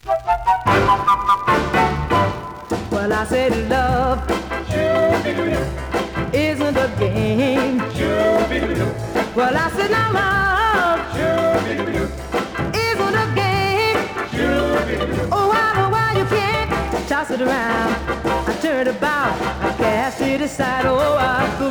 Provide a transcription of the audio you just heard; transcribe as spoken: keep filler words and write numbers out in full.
Well, I said love isn't a game. Well, I said now love isn't a game. Oh, why, oh, why you can't toss it around? I turn it about, I cast it aside. Oh, I